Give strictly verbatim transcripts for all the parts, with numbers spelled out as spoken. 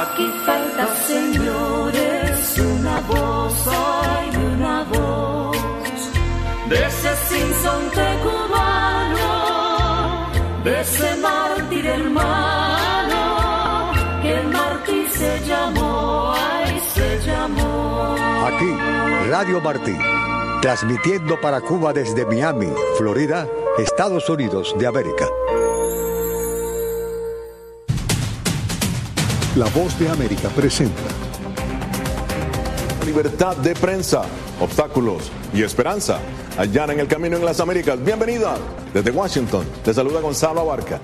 Aquí falta, señores, una voz, hay una voz de ese sinsonte cubano, de ese mártir hermano, que el mártir se llamó, ay, se llamó. Aquí, Radio Martí, transmitiendo para Cuba desde Miami, Florida, Estados Unidos de América. La Voz de América presenta Libertad de prensa, obstáculos y esperanza. Allanan el camino en las Américas. Bienvenida desde Washington. Te saluda Gonzalo Abarca.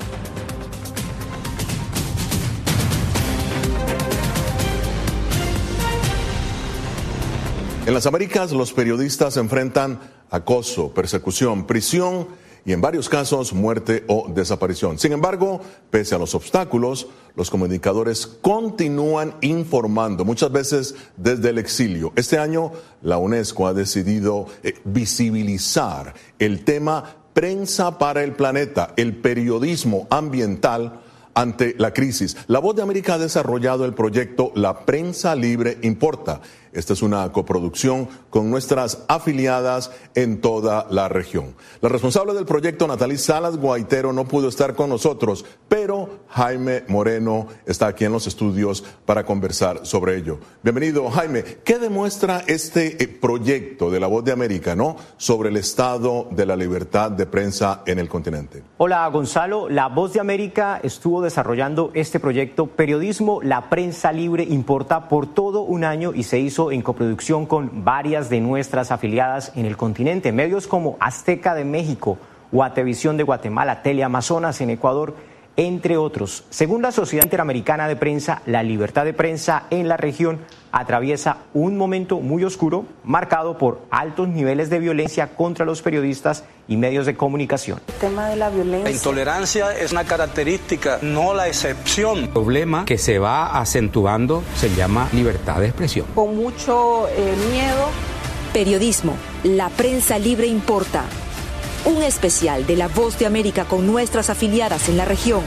En las Américas, los periodistas enfrentan acoso, persecución, prisión y en varios casos muerte o desaparición. Sin embargo, pese a los obstáculos, los comunicadores continúan informando, muchas veces desde el exilio. Este año, la UNESCO ha decidido eh, visibilizar el tema Prensa para el Planeta, el periodismo ambiental ante la crisis. La Voz de América ha desarrollado el proyecto La Prensa Libre Importa. Esta es una coproducción con nuestras afiliadas en toda la región. La responsable del proyecto, Natalie Salas Guaitero, no pudo estar con nosotros, pero Jaime Moreno está aquí en los estudios para conversar sobre ello. Bienvenido, Jaime. ¿Qué demuestra este proyecto de La Voz de América, ¿no?, sobre el estado de la libertad de prensa en el continente? Hola, Gonzalo. La Voz de América estuvo desarrollando este proyecto Periodismo, la Prensa Libre Importa por todo un año y se hizo en coproducción con varias de nuestras afiliadas en el continente. Medios como Azteca de México, Guatevisión de Guatemala, Teleamazonas en Ecuador, entre otros. Según la Sociedad Interamericana de Prensa, la libertad de prensa en la región atraviesa un momento muy oscuro, marcado por altos niveles de violencia contra los periodistas y medios de comunicación. El tema de la violencia. La intolerancia es una característica, no la excepción. El problema que se va acentuando se llama libertad de expresión. Con mucho eh, miedo. Periodismo, la prensa libre importa. Un especial de La Voz de América con nuestras afiliadas en la región.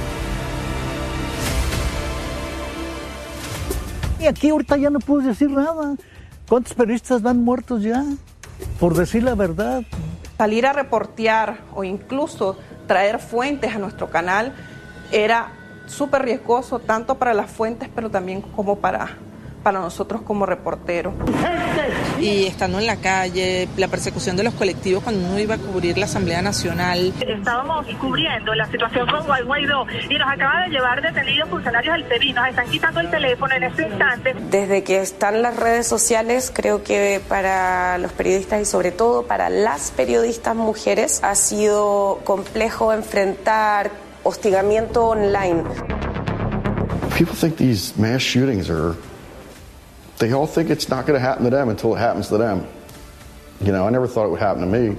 Y aquí ahorita ya no puedo decir nada. ¿Cuántos periodistas van muertos ya? Por decir la verdad. Salir a reportear o incluso traer fuentes a nuestro canal era súper riesgoso, tanto para las fuentes, pero también como para, para nosotros como reporteros. Y estando en la calle, la persecución de los colectivos cuando uno iba a cubrir la Asamblea Nacional. Estábamos cubriendo la situación con Guaidó y nos acaban de llevar detenidos funcionarios del P B I, nos están quitando el teléfono en este instante. Desde que están las redes sociales, creo que para los periodistas y sobre todo para las periodistas mujeres ha sido complejo enfrentar hostigamiento online. People think these mass shootings are They all think it's not going to happen to them until it happens to them. You know, I never thought it would happen to me.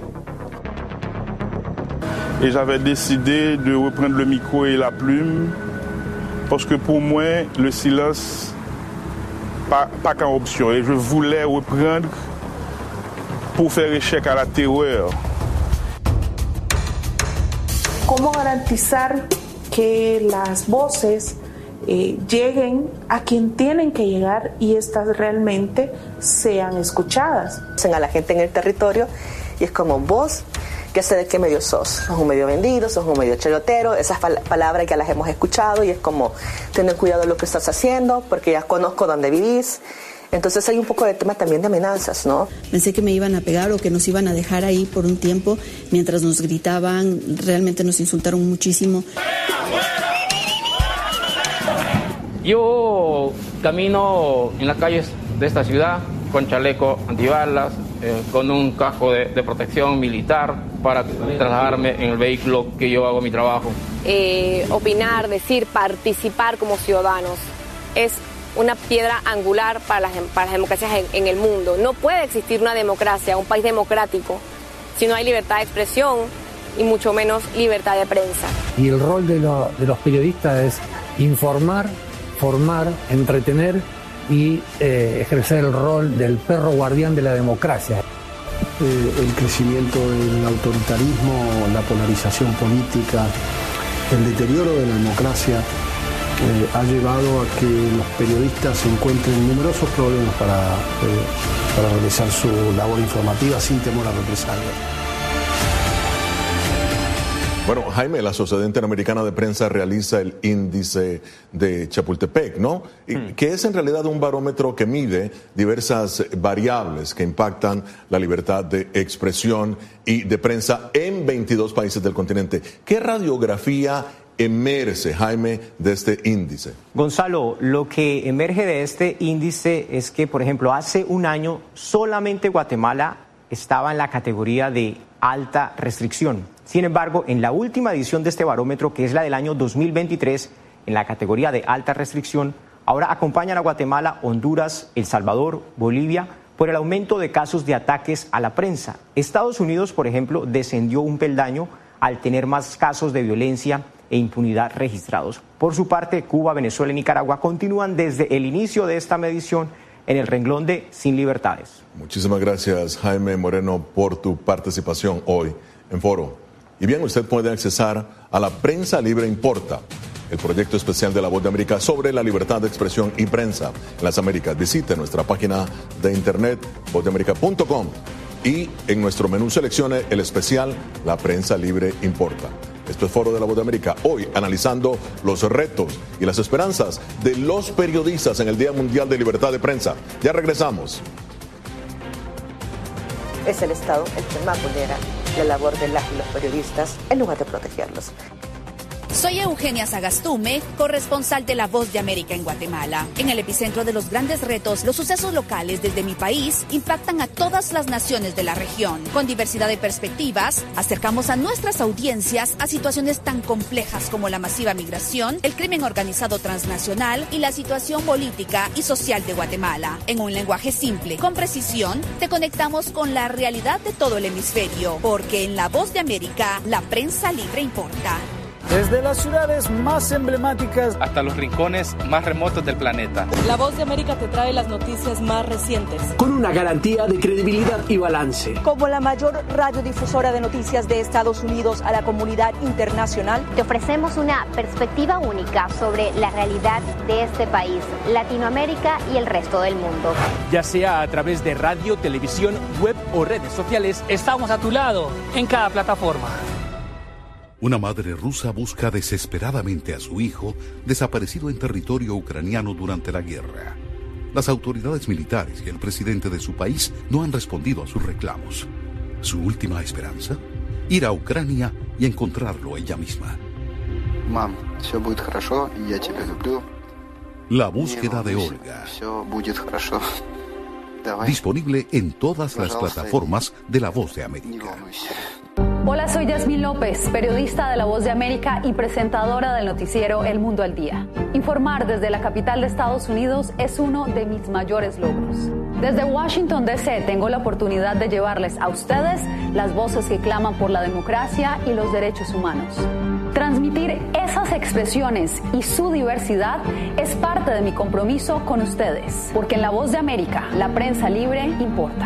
Et j'avais décidé de reprendre le micro et la plume parce que pour moi, le silence pas pas qu'une option. Et je voulais reprendre pour faire échec à la terreur. ¿Cómo garantizar que las voces Eh, lleguen a quien tienen que llegar y estas realmente sean escuchadas? A la gente en el territorio y es como vos, ¿qué sé de qué medio sos? ¿Sos un medio vendido? ¿Sos un medio chayotero? Esas pal- palabras ya las hemos escuchado y es como tener cuidado de lo que estás haciendo porque ya conozco dónde vivís. Entonces hay un poco de tema también de amenazas, ¿no? Pensé que me iban a pegar o que nos iban a dejar ahí por un tiempo mientras nos gritaban, realmente nos insultaron muchísimo. Yo camino en las calles de esta ciudad con chaleco antibalas, eh, con un casco de, de protección militar para trasladarme en el vehículo que yo hago mi trabajo. Eh, opinar, decir, participar como ciudadanos es una piedra angular para las, para las democracias en, en el mundo. No puede existir una democracia, un país democrático, si no hay libertad de expresión y mucho menos libertad de prensa. Y el rol de, lo, de los periodistas es informar, formar, entretener y eh, ejercer el rol del perro guardián de la democracia. Eh, el crecimiento del autoritarismo, la polarización política, el deterioro de la democracia eh, ha llevado a que los periodistas encuentren numerosos problemas para, eh, para realizar su labor informativa sin temor a represalias. Bueno, Jaime, la Sociedad Interamericana de Prensa realiza el índice de Chapultepec, ¿no? Y mm. que es en realidad un barómetro que mide diversas variables que impactan la libertad de expresión y de prensa en veintidós países del continente. ¿Qué radiografía emerge, Jaime, de este índice? Gonzalo, lo que emerge de este índice es que, por ejemplo, hace un año solamente Guatemala estaba en la categoría de alta restricción. Sin embargo, en la última edición de este barómetro, que es la del año dos mil veintitrés, en la categoría de alta restricción, ahora acompañan a Guatemala, Honduras, El Salvador, Bolivia, por el aumento de casos de ataques a la prensa. Estados Unidos, por ejemplo, descendió un peldaño al tener más casos de violencia e impunidad registrados. Por su parte, Cuba, Venezuela y Nicaragua continúan desde el inicio de esta medición en el renglón de sin libertades. Muchísimas gracias, Jaime Moreno, por tu participación hoy en Foro. Y bien, usted puede accesar a la Prensa Libre Importa, el proyecto especial de La Voz de América sobre la libertad de expresión y prensa en las Américas. Visite nuestra página de internet, voz de américa punto com, y en nuestro menú seleccione el especial La Prensa Libre Importa. Esto es Foro de La Voz de América, hoy analizando los retos y las esperanzas de los periodistas en el Día Mundial de Libertad de Prensa. Ya regresamos. Es el Estado el que más vulnera la labor de las y los periodistas en lugar de protegerlos. Soy Eugenia Sagastume, corresponsal de La Voz de América en Guatemala. En el epicentro de los grandes retos, los sucesos locales desde mi país impactan a todas las naciones de la región. Con diversidad de perspectivas, acercamos a nuestras audiencias a situaciones tan complejas como la masiva migración, el crimen organizado transnacional y la situación política y social de Guatemala. En un lenguaje simple, con precisión, te conectamos con la realidad de todo el hemisferio, porque en La Voz de América, la prensa libre importa. Desde las ciudades más emblemáticas hasta los rincones más remotos del planeta. La Voz de América te trae las noticias más recientes. Con una garantía de credibilidad y balance. Como la mayor radiodifusora de noticias de Estados Unidos a la comunidad internacional, te ofrecemos una perspectiva única sobre la realidad de este país, Latinoamérica y el resto del mundo. Ya sea a través de radio, televisión, web o redes sociales, estamos a tu lado en cada plataforma. Una madre rusa busca desesperadamente a su hijo desaparecido en territorio ucraniano durante la guerra. Las autoridades militares y el presidente de su país no han respondido a sus reclamos. ¿Su última esperanza? Ir a Ucrania y encontrarlo ella misma. Mam, все будет хорошо, я тебя люблю. La búsqueda de Olga. Все будет хорошо. Disponible en todas las plataformas de La Voz de América. Hola, soy Yasmín López, periodista de La Voz de América y presentadora del noticiero El Mundo al Día. Informar desde la capital de Estados Unidos es uno de mis mayores logros. Desde Washington, D C tengo la oportunidad de llevarles a ustedes las voces que claman por la democracia y los derechos humanos. Transmitir esas expresiones y su diversidad es parte de mi compromiso con ustedes, porque en La Voz de América, la prensa libre importa.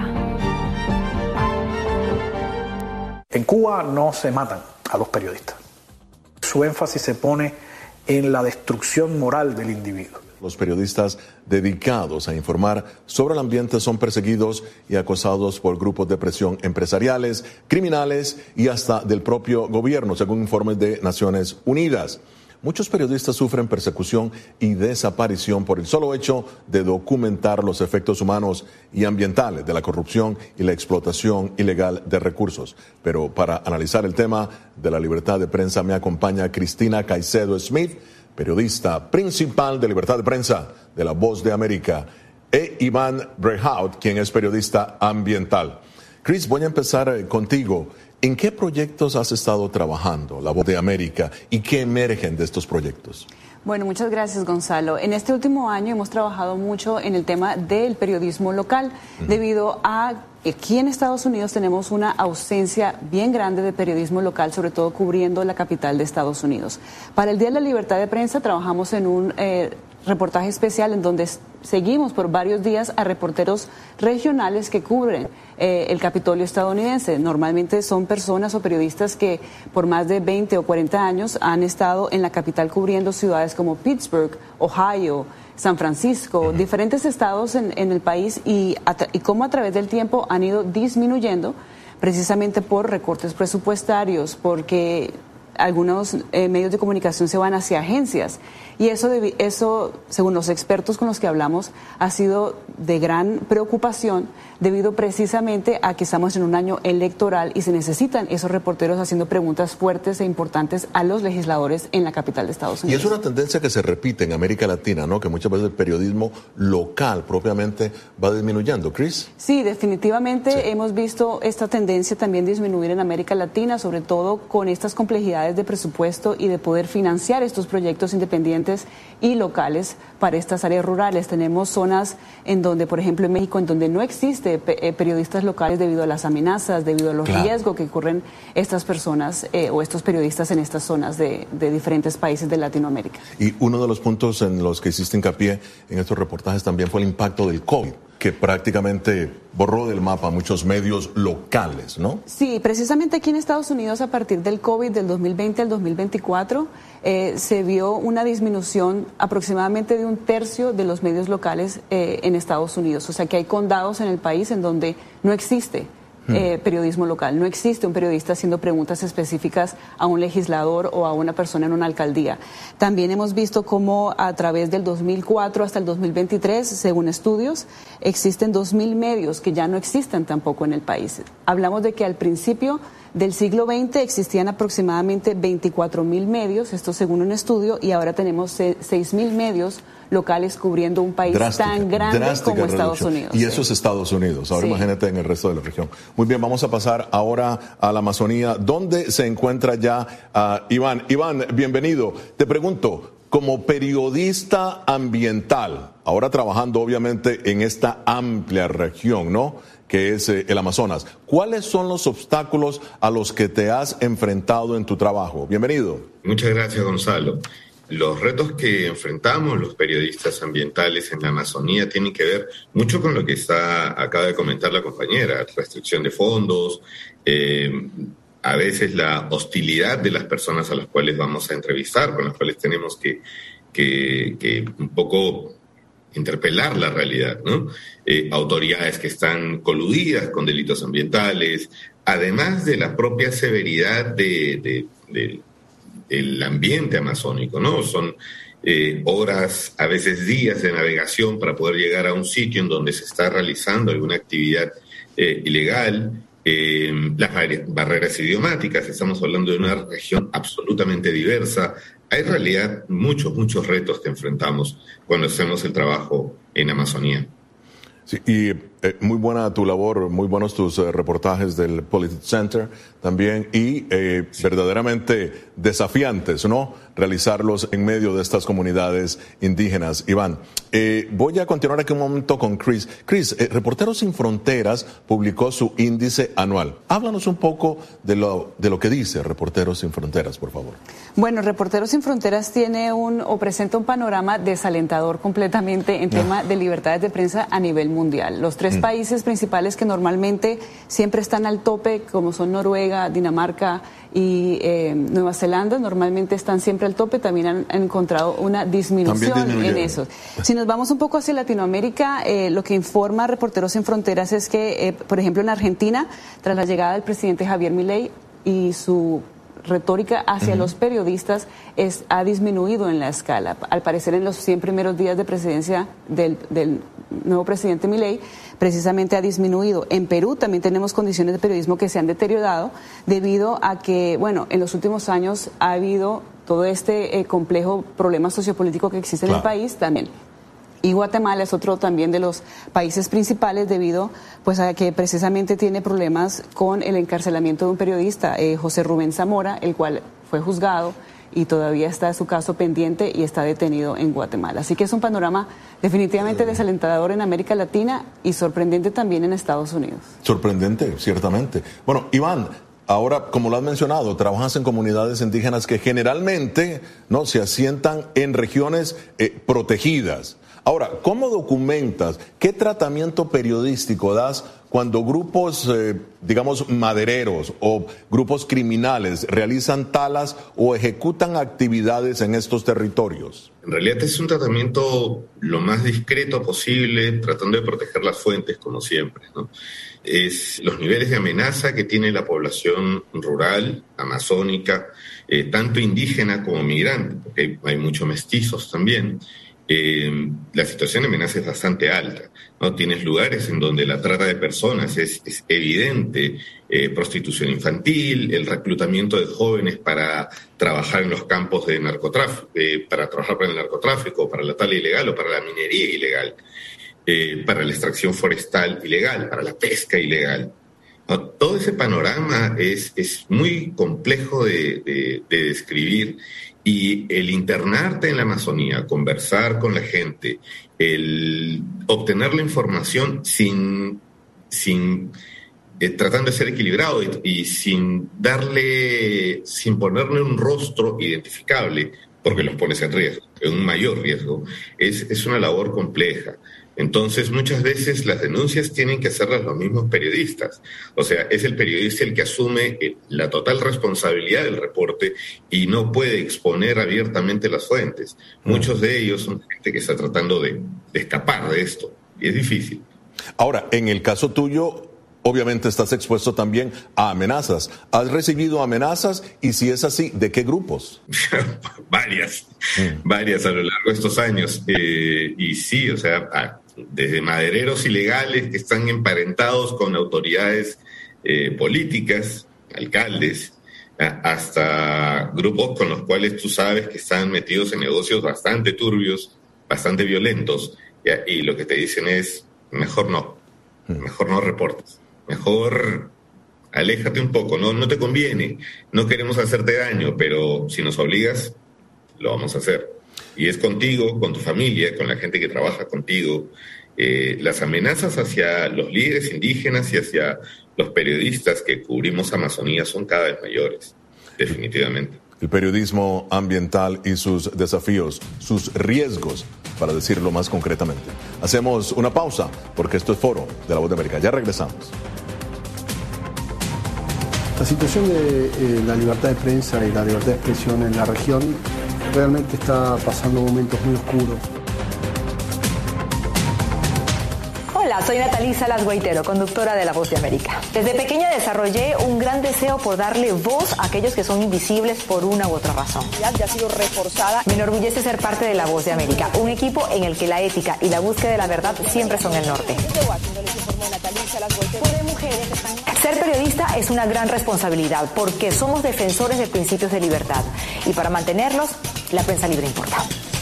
En Cuba no se matan a los periodistas. Su énfasis se pone en la destrucción moral del individuo. Los periodistas dedicados a informar sobre el ambiente son perseguidos y acosados por grupos de presión empresariales, criminales y hasta del propio gobierno, según informes de Naciones Unidas. Muchos periodistas sufren persecución y desaparición por el solo hecho de documentar los efectos humanos y ambientales de la corrupción y la explotación ilegal de recursos. Pero para analizar el tema de la libertad de prensa me acompaña Cristina Caicedo Smith, periodista principal de Libertad de Prensa de La Voz de América, e Iván Brehaut, quien es periodista ambiental. Chris, voy a empezar contigo. ¿En qué proyectos has estado trabajando, La Voz de América, y qué emergen de estos proyectos? Bueno, muchas gracias, Gonzalo. En este último año hemos trabajado mucho en el tema del periodismo local, uh-huh. debido a que aquí en Estados Unidos tenemos una ausencia bien grande de periodismo local, sobre todo cubriendo la capital de Estados Unidos. Para el Día de la Libertad de Prensa trabajamos en un... Eh, reportaje especial en donde seguimos por varios días a reporteros regionales que cubren eh, el Capitolio estadounidense. Normalmente son personas o periodistas que por más de veinte o cuarenta años han estado en la capital cubriendo ciudades como Pittsburgh, Ohio, San Francisco, diferentes estados en, en el país y, a, y cómo a través del tiempo han ido disminuyendo precisamente por recortes presupuestarios, porque algunos eh, medios de comunicación se van hacia agencias y eso, de, eso, según los expertos con los que hablamos, ha sido de gran preocupación debido precisamente a que estamos en un año electoral y se necesitan esos reporteros haciendo preguntas fuertes e importantes a los legisladores en la capital de Estados Unidos. Y es una tendencia que se repite en América Latina, ¿no? Que muchas veces el periodismo local propiamente va disminuyendo. ¿Chris? Sí, definitivamente Sí. hemos visto esta tendencia también disminuir en América Latina, sobre todo con estas complejidades de presupuesto y de poder financiar estos proyectos independientes y locales para estas áreas rurales. Tenemos zonas en donde, por ejemplo, en México, en donde no existe pe- eh, periodistas locales debido a las amenazas, debido a los Claro. riesgos que corren estas personas eh, o estos periodistas en estas zonas de, de diferentes países de Latinoamérica. Y uno de los puntos en los que hiciste hincapié en estos reportajes también fue el impacto del COVID, que prácticamente borró del mapa muchos medios locales, ¿no? Sí, precisamente aquí en Estados Unidos a partir del COVID del dos mil veinte al dos mil veinticuatro eh, se vio una disminución aproximadamente de un tercio de los medios locales eh, en Estados Unidos. O sea que hay condados en el país en donde no existe Eh, periodismo local. No existe un periodista haciendo preguntas específicas a un legislador o a una persona en una alcaldía. También hemos visto cómo a través del dos mil cuatro hasta el dos mil veintitrés, según estudios, existen dos mil medios que ya no existen tampoco en el país. Hablamos de que al principio del siglo veinte existían aproximadamente veinticuatro mil medios, esto según un estudio, y ahora tenemos seis mil medios locales cubriendo un país Drástica, tan grande drástica como Estados reducción. Unidos. Y sí. eso es Estados Unidos. Ahora Sí. imagínate en el resto de la región. Muy bien, vamos a pasar ahora a la Amazonía, donde se encuentra ya uh, Iván. Iván, bienvenido. Te pregunto, como periodista ambiental, ahora trabajando obviamente en esta amplia región, ¿no?, que es eh, el Amazonas, ¿cuáles son los obstáculos a los que te has enfrentado en tu trabajo? Bienvenido. Muchas gracias, Gonzalo. Los retos que enfrentamos los periodistas ambientales en la Amazonía tienen que ver mucho con lo que está acaba de comentar la compañera, restricción de fondos, eh, a veces la hostilidad de las personas a las cuales vamos a entrevistar, con las cuales tenemos que, que, que un poco interpelar la realidad, ¿no? Eh, autoridades que están coludidas con delitos ambientales, además de la propia severidad de, de, de el ambiente amazónico, ¿no? Son eh, horas, a veces días de navegación para poder llegar a un sitio en donde se está realizando alguna actividad eh, ilegal, eh, las bar- barreras idiomáticas, estamos hablando de una región absolutamente diversa. Hay en realidad muchos, muchos retos que enfrentamos cuando hacemos el trabajo en Amazonía. Sí, y eh, muy buena tu labor, muy buenos tus eh, reportajes del Politics Center también, y eh, verdaderamente desafiantes, ¿no?, realizarlos en medio de estas comunidades indígenas. Iván, eh, voy a continuar aquí un momento con Chris. Chris, eh, Reporteros Sin Fronteras publicó su índice anual. Háblanos un poco de lo, de lo que dice Reporteros Sin Fronteras, por favor. Bueno, Reporteros Sin Fronteras tiene un o presenta un panorama desalentador completamente en tema de libertades de prensa a nivel mundial. Los tres mm. países principales que normalmente siempre están al tope, como son Noruega, Dinamarca y eh, Nueva Zelanda, normalmente están siempre al tope, también han, han encontrado una disminución en eso. Si nos vamos un poco hacia Latinoamérica, eh, lo que informa Reporteros Sin Fronteras es que, eh, por ejemplo, en Argentina, tras la llegada del presidente Javier Milei y su retórica hacia uh-huh. los periodistas es, ha disminuido en la escala. Al parecer, en los cien primeros días de presidencia del, del nuevo presidente Milei, precisamente ha disminuido. En Perú también tenemos condiciones de periodismo que se han deteriorado debido a que, bueno, en los últimos años ha habido todo este eh, complejo problema sociopolítico que existe claro. en el país también. Y Guatemala es otro también de los países principales debido pues a que precisamente tiene problemas con el encarcelamiento de un periodista, eh, José Rubén Zamora, el cual fue juzgado y todavía está su caso pendiente y está detenido en Guatemala. Así que es un panorama definitivamente desalentador en América Latina y sorprendente también en Estados Unidos. Sorprendente, ciertamente. Bueno, Iván, Ahora, como lo has mencionado, trabajas en comunidades indígenas que generalmente no se asientan en regiones eh, protegidas. Ahora, ¿cómo documentas? ¿Qué tratamiento periodístico das cuando grupos, eh, digamos, madereros o grupos criminales realizan talas o ejecutan actividades en estos territorios? En realidad es un tratamiento lo más discreto posible, tratando de proteger las fuentes, como siempre, ¿no? Es los niveles de amenaza que tiene la población rural, amazónica, eh, tanto indígena como migrante, porque hay, hay muchos mestizos también. Eh, la situación de amenaza es bastante alta, ¿no? Tienes lugares en donde la trata de personas es, es evidente, eh, prostitución infantil, el reclutamiento de jóvenes para trabajar en los campos de narcotráfico, eh, para trabajar para el narcotráfico, para la tala ilegal o para la minería ilegal, eh, para la extracción forestal ilegal, para la pesca ilegal, ¿no? Todo ese panorama es, es muy complejo de, de, de describir. Y el internarte en la Amazonía, conversar con la gente, el obtener la información sin, sin eh, tratando de ser equilibrado y, y sin darle, sin ponerle un rostro identificable, porque los pones en riesgo, en un mayor riesgo, es, es una labor compleja. Entonces, muchas veces las denuncias tienen que hacerlas los mismos periodistas. O sea, es el periodista el que asume la total responsabilidad del reporte y no puede exponer abiertamente las fuentes. Muchos de ellos son gente que está tratando de, de escapar de esto, y es difícil. Ahora, en el caso tuyo, obviamente estás expuesto también a amenazas. ¿Has recibido amenazas? Y si es así, ¿de qué grupos? varias, mm. varias a lo largo de estos años. Eh, y sí, o sea, ah, desde madereros ilegales que están emparentados con autoridades eh, políticas, alcaldes, ah, hasta grupos con los cuales tú sabes que están metidos en negocios bastante turbios, bastante violentos, ¿ya? Y lo que te dicen es, mejor no, mejor no reportes. Mejor aléjate un poco, no, no te conviene, no queremos hacerte daño, pero si nos obligas, lo vamos a hacer. Y es contigo, con tu familia, con la gente que trabaja contigo. Eh, las amenazas hacia los líderes indígenas y hacia los periodistas que cubrimos Amazonía son cada vez mayores, definitivamente. El periodismo ambiental y sus desafíos, sus riesgos, para decirlo más concretamente. Hacemos una pausa, porque esto es Foro de la Voz de América. Ya regresamos. La situación de eh, la libertad de prensa y la libertad de expresión en la región realmente está pasando momentos muy oscuros. Hola, soy Natalí Salas Guaitero, conductora de La Voz de América. Desde pequeña desarrollé un gran deseo por darle voz a aquellos que son invisibles por una u otra razón. Ya ha sido reforzada. Me enorgullece ser parte de La Voz de América, un equipo en el que la ética y la búsqueda de la verdad siempre son el norte. Ser periodista es una gran responsabilidad porque somos defensores de principios de libertad y para mantenerlos, la prensa libre importa.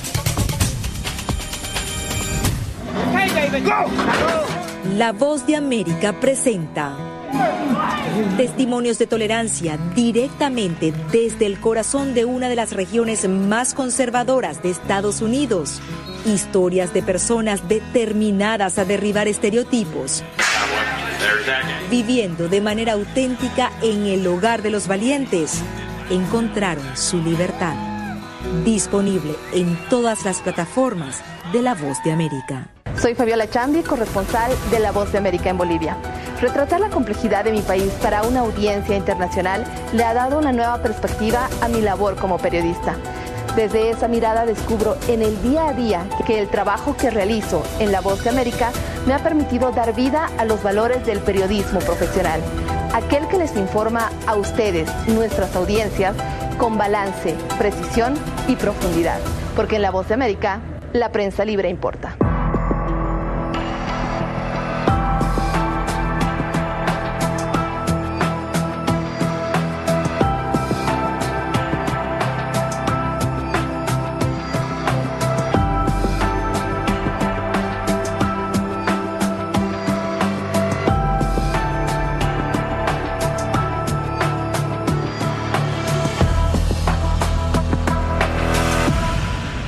La Voz de América presenta testimonios de tolerancia directamente desde el corazón de una de las regiones más conservadoras de Estados Unidos. Historias de personas determinadas a derribar estereotipos, viviendo de manera auténtica en el hogar de los valientes. Encontraron su libertad. Disponible en todas las plataformas de La Voz de América. Soy Fabiola Chambi, corresponsal de La Voz de América en Bolivia. Retratar la complejidad de mi país para una audiencia internacional le ha dado una nueva perspectiva a mi labor como periodista. Desde esa mirada descubro en el día a día que el trabajo que realizo en La Voz de América me ha permitido dar vida a los valores del periodismo profesional. Aquel que les informa a ustedes, nuestras audiencias, con balance, precisión y profundidad. Porque en La Voz de América, la prensa libre importa.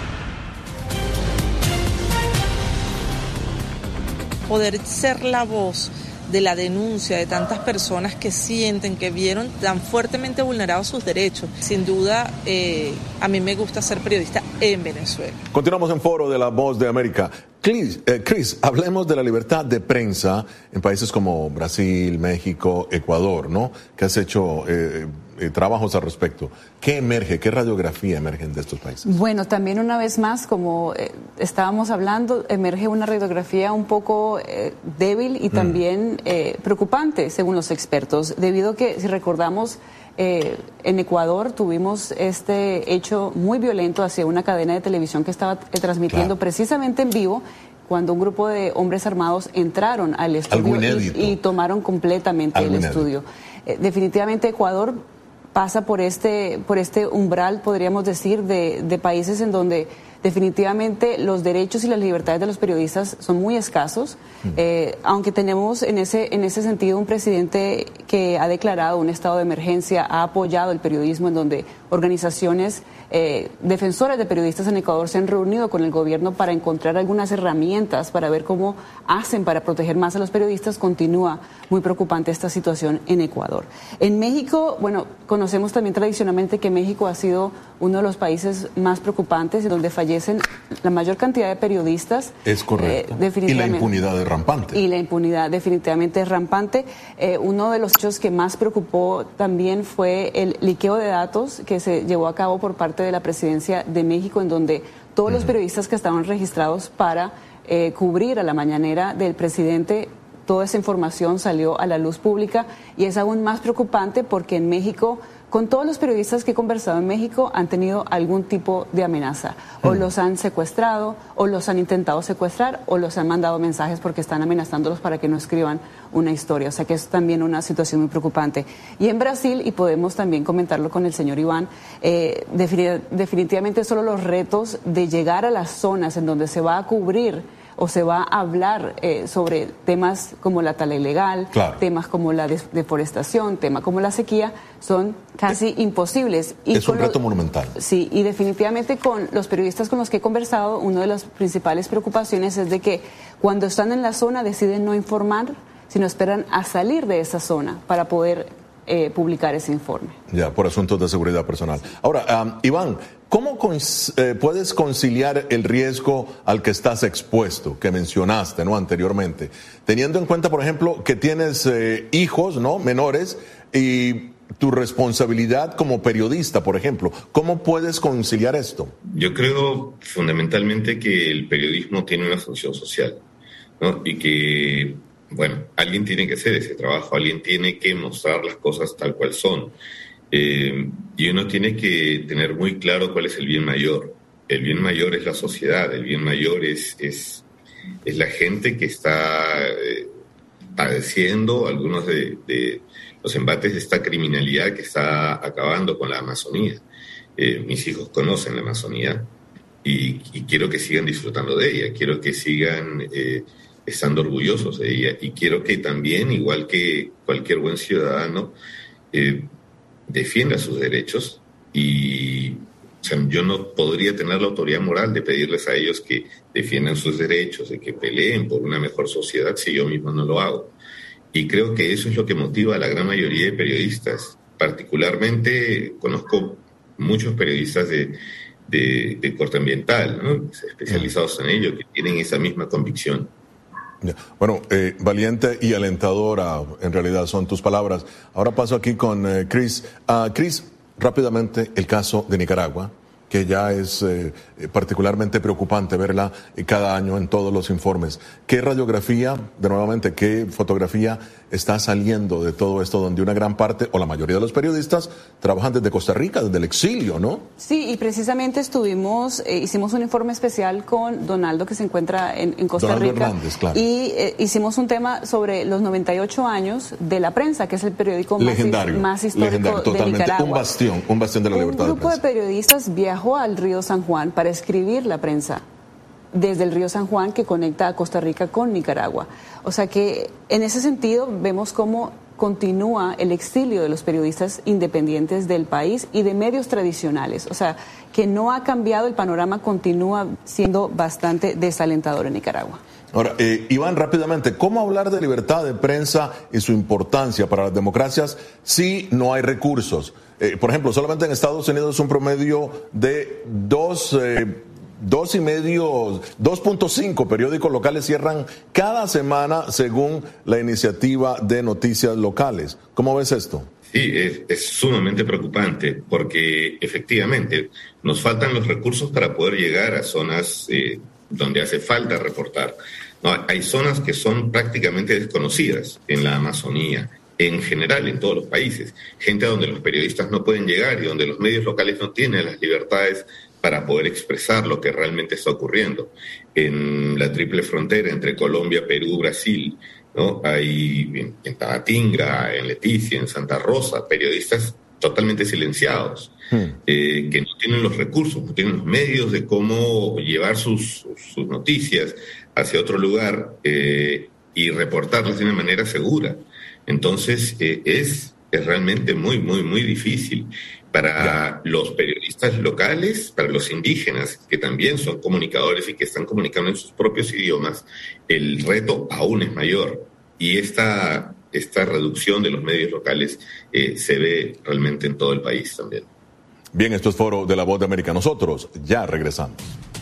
Poder ser la voz de la denuncia de tantas personas que sienten, que vieron tan fuertemente vulnerados sus derechos. Sin duda, eh, a mí me gusta ser periodista en Venezuela. Continuamos en Foro de la Voz de América. Chris, eh, Chris, hablemos de la libertad de prensa en países como Brasil, México, Ecuador, ¿no? Que has hecho eh, eh, trabajos al respecto. ¿Qué emerge, qué radiografía emergen de estos países? Bueno, también una vez más, como eh, estábamos hablando, emerge una radiografía un poco eh, débil y también mm. eh, preocupante, según los expertos, debido a que, si recordamos, Eh, en Ecuador tuvimos este hecho muy violento hacia una cadena de televisión que estaba eh, transmitiendo claro. precisamente en vivo, cuando un grupo de hombres armados entraron al estudio y, y tomaron completamente Algo el inédito. estudio. Eh, definitivamente Ecuador pasa por este, por este umbral, podríamos decir, de, de países en donde definitivamente los derechos y las libertades de los periodistas son muy escasos, eh, aunque tenemos en ese, en ese sentido un presidente que ha declarado un estado de emergencia, ha apoyado el periodismo, en donde organizaciones eh, defensoras de periodistas en Ecuador se han reunido con el gobierno para encontrar algunas herramientas para ver cómo hacen para proteger más a los periodistas. Continúa muy preocupante esta situación en Ecuador. En México, bueno, conocemos también tradicionalmente que México ha sido uno de los países más preocupantes y donde fallecen la mayor cantidad de periodistas. Es correcto. Eh, definitivamente. Y la impunidad es rampante. Y la impunidad definitivamente es rampante. Eh, uno de los hechos que más preocupó también fue el liqueo de datos que se llevó a cabo por parte de la Presidencia de México, en donde todos uh-huh. los periodistas que estaban registrados para eh, cubrir a la mañanera del presidente, toda esa información salió a la luz pública, y es aún más preocupante porque en México, con todos los periodistas que he conversado en México, han tenido algún tipo de amenaza. O mm. los han secuestrado, o los han intentado secuestrar, o los han mandado mensajes porque están amenazándolos para que no escriban una historia. O sea que es también una situación muy preocupante. Y en Brasil, y podemos también comentarlo con el señor Iván, eh, definitivamente solo los retos de llegar a las zonas en donde se va a cubrir o se va a hablar eh, sobre temas como la tala ilegal, claro. temas como la des- deforestación, temas como la sequía, son casi es, imposibles. Y es un reto lo, monumental. Sí, y definitivamente con los periodistas con los que he conversado, una de las principales preocupaciones es de que cuando están en la zona deciden no informar, sino esperan a salir de esa zona para poder eh, publicar ese informe. Ya, por asuntos de seguridad personal. Ahora, um, Iván, ¿cómo cons- eh, puedes conciliar el riesgo al que estás expuesto, que mencionaste, ¿no?, anteriormente, teniendo en cuenta, por ejemplo, que tienes eh, hijos, ¿no?, menores, y tu responsabilidad como periodista, por ejemplo? ¿Cómo puedes conciliar esto? Yo creo fundamentalmente que el periodismo tiene una función social, ¿no? Y que, bueno, alguien tiene que hacer ese trabajo, alguien tiene que mostrar las cosas tal cual son. Eh, y uno tiene que tener muy claro cuál es el bien mayor. El bien mayor es la sociedad, el bien mayor es, es, es la gente que está eh, padeciendo algunos de, de los embates de esta criminalidad que está acabando con la Amazonía. Eh, mis hijos conocen la Amazonía y, y quiero que sigan disfrutando de ella, quiero que sigan eh, estando orgullosos de ella, y quiero que también, igual que cualquier buen ciudadano, eh, defienda sus derechos. Y o sea, yo no podría tener la autoridad moral de pedirles a ellos que defiendan sus derechos, de que peleen por una mejor sociedad, si yo mismo no lo hago. Y creo que eso es lo que motiva a la gran mayoría de periodistas. Particularmente conozco muchos periodistas de, de, de corte ambiental, ¿no?, especializados en ello, que tienen esa misma convicción. Bueno, eh, valiente y alentadora en realidad son tus palabras. Ahora paso aquí con eh, Chris. Uh, Chris, rápidamente el caso de Nicaragua, que ya es eh, particularmente preocupante verla cada año en todos los informes. ¿Qué radiografía, de nuevamente, qué fotografía está saliendo de todo esto, donde una gran parte, o la mayoría de los periodistas, trabajan desde Costa Rica, desde el exilio, ¿no? Sí, y precisamente estuvimos, eh, hicimos un informe especial con Donaldo, que se encuentra en, en Costa Donaldo Rica. Hernández, claro. Y eh, hicimos un tema sobre los noventa y ocho años de La Prensa, que es el periódico más, legendario, más histórico legendario, de totalmente. Nicaragua. Un bastión, un bastión de la libertad de prensa. Un grupo de periodistas viajó al río San Juan para escribir La Prensa desde el río San Juan, que conecta a Costa Rica con Nicaragua. O sea que en ese sentido vemos cómo continúa el exilio de los periodistas independientes del país y de medios tradicionales. O sea, que no ha cambiado, el panorama continúa siendo bastante desalentador en Nicaragua. Ahora, eh, Iván, rápidamente, ¿cómo hablar de libertad de prensa y su importancia para las democracias si no hay recursos? Eh, por ejemplo, solamente en Estados Unidos es un promedio de dos... Eh, Dos y medio, dos punto cinco periódicos locales cierran cada semana según la iniciativa de noticias locales. ¿Cómo ves esto? Sí, es, es sumamente preocupante porque efectivamente nos faltan los recursos para poder llegar a zonas eh, donde hace falta reportar. No, hay zonas que son prácticamente desconocidas en la Amazonía, en general en todos los países. Gente a donde los periodistas no pueden llegar y donde los medios locales no tienen las libertades para poder expresar lo que realmente está ocurriendo. En la triple frontera entre Colombia, Perú, Brasil, ¿no? Hay en, en Tabatinga, en Leticia, en Santa Rosa, periodistas totalmente silenciados, hmm. eh, que no tienen los recursos, no tienen los medios de cómo llevar sus, sus noticias hacia otro lugar eh, y reportarlas de una manera segura. Entonces, eh, es, es realmente muy, muy, muy difícil. Para los periodistas locales, para los indígenas, que también son comunicadores y que están comunicando en sus propios idiomas, el reto aún es mayor. Y esta, esta reducción de los medios locales eh, se ve realmente en todo el país también. Bien, esto es Foro de la Voz de América. Nosotros ya regresamos.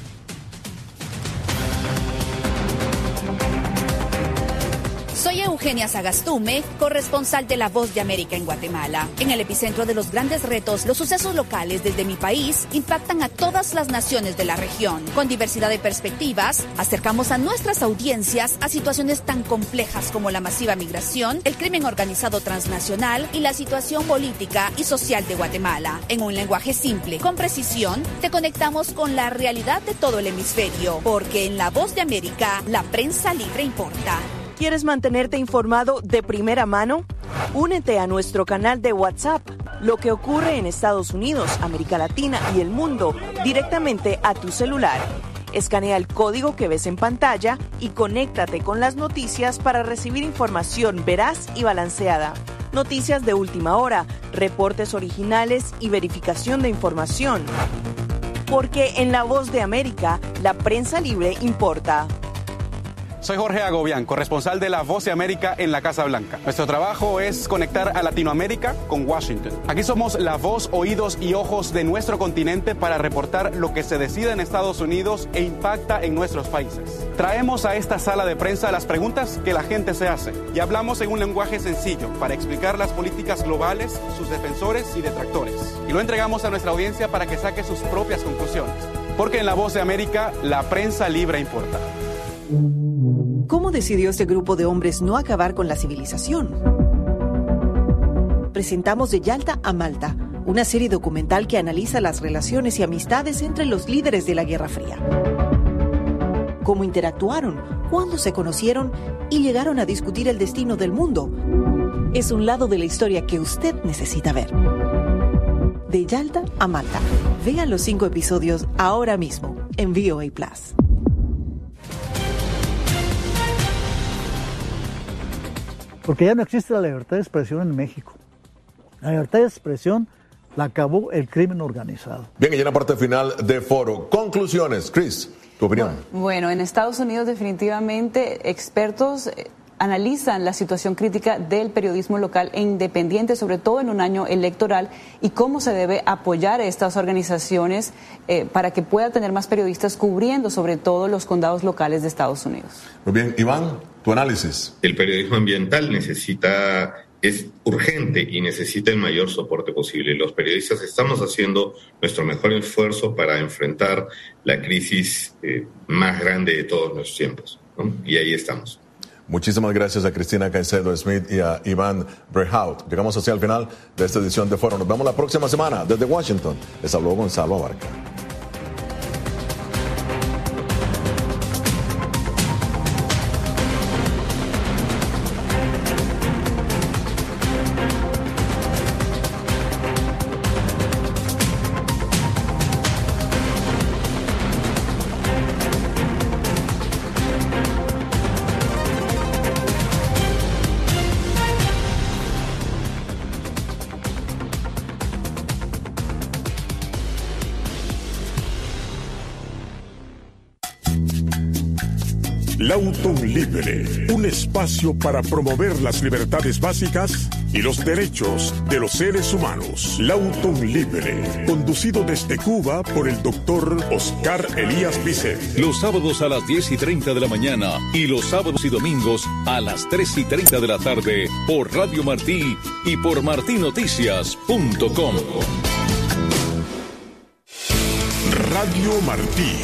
Soy Eugenia Sagastume, corresponsal de La Voz de América en Guatemala. En el epicentro de los grandes retos, los sucesos locales desde mi país impactan a todas las naciones de la región. Con diversidad de perspectivas, acercamos a nuestras audiencias a situaciones tan complejas como la masiva migración, el crimen organizado transnacional y la situación política y social de Guatemala. En un lenguaje simple, con precisión, te conectamos con la realidad de todo el hemisferio, porque en La Voz de América, la prensa libre importa. ¿Quieres mantenerte informado de primera mano? Únete a nuestro canal de WhatsApp. Lo que ocurre en Estados Unidos, América Latina y el mundo directamente a tu celular. Escanea el código que ves en pantalla y conéctate con las noticias para recibir información veraz y balanceada. Noticias de última hora, reportes originales y verificación de información. Porque en La Voz de América, la prensa libre importa. Soy Jorge Agobián, corresponsal de La Voz de América en la Casa Blanca. Nuestro trabajo es conectar a Latinoamérica con Washington. Aquí somos la voz, oídos y ojos de nuestro continente para reportar lo que se decide en Estados Unidos e impacta en nuestros países. Traemos a esta sala de prensa las preguntas que la gente se hace y hablamos en un lenguaje sencillo para explicar las políticas globales, sus defensores y detractores. Y lo entregamos a nuestra audiencia para que saque sus propias conclusiones. Porque en La Voz de América, la prensa libre importa. ¿Cómo decidió este grupo de hombres no acabar con la civilización? Presentamos De Yalta a Malta, una serie documental que analiza las relaciones y amistades entre los líderes de la Guerra Fría. Cómo interactuaron, cuándo se conocieron y llegaron a discutir el destino del mundo. Es un lado de la historia que usted necesita ver. De Yalta a Malta. Vean los cinco episodios ahora mismo en V O A Plus. Porque ya no existe la libertad de expresión en México. La libertad de expresión la acabó el crimen organizado. Bien, y en la parte final de Foro. Conclusiones, Chris, tu opinión. Bueno, en Estados Unidos definitivamente expertos analizan la situación crítica del periodismo local e independiente, sobre todo en un año electoral, y cómo se debe apoyar a estas organizaciones eh, para que pueda tener más periodistas cubriendo sobre todo los condados locales de Estados Unidos. Muy bien, Iván, tu análisis. El periodismo ambiental necesita, es urgente y necesita el mayor soporte posible. Los periodistas estamos haciendo nuestro mejor esfuerzo para enfrentar la crisis eh, más grande de todos los tiempos, ¿no? Y ahí estamos. Muchísimas gracias a Cristina Caicedo Smith y a Iván Berhout. Llegamos así al final de esta edición de Foro. Nos vemos la próxima semana desde Washington. Les habló Gonzalo Abarca. Lauton Libre, un espacio para promover las libertades básicas y los derechos de los seres humanos. Lauton Libre, conducido desde Cuba por el doctor Oscar Elías Vicente. Los sábados a las diez y treinta de la mañana y los sábados y domingos a las tres y treinta de la tarde por Radio Martí y por martí noticias punto com. Radio Martí,